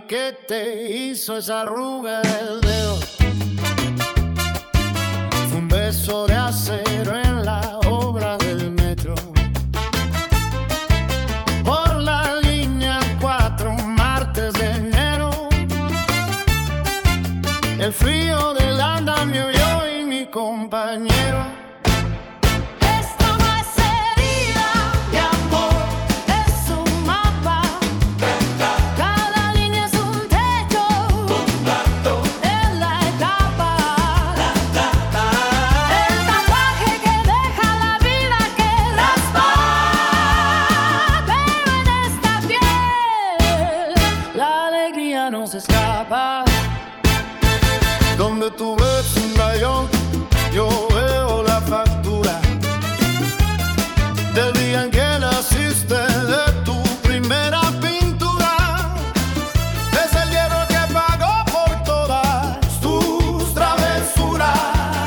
¿qué te hizo esa arruga del dedo? Fue un beso de acero en la obra del metro. Por la línea 4, martes de enero. El frío del andamio, yo y mi compañero. No se escapa. Donde tú ves un rayón, yo veo la factura del día en que naciste, de tu primera pintura. Es el hierro que pagó por todas tus travesuras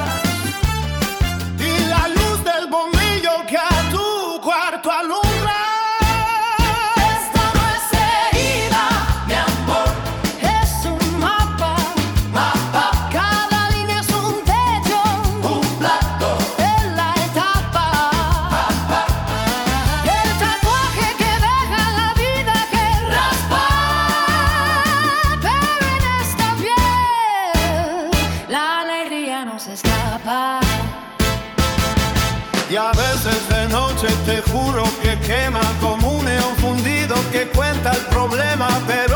y la luz del bombillo que a tu cuarto alumbra. No se escapa. Y a veces de noche te juro que quema como un neón fundido que cuenta el problema, pero